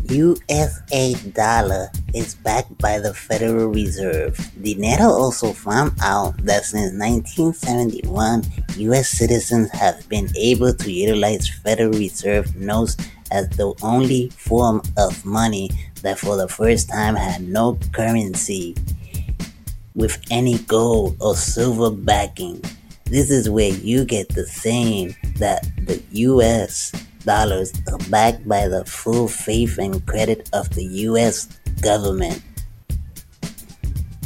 USA dollar is backed by the Federal Reserve. The NATO also found out that since 1971, US citizens have been able to utilize Federal Reserve notes as the only form of money that for the first time had no currency with any gold or silver backing. This is where you get the saying that the US dollars are backed by the full faith and credit of the US government.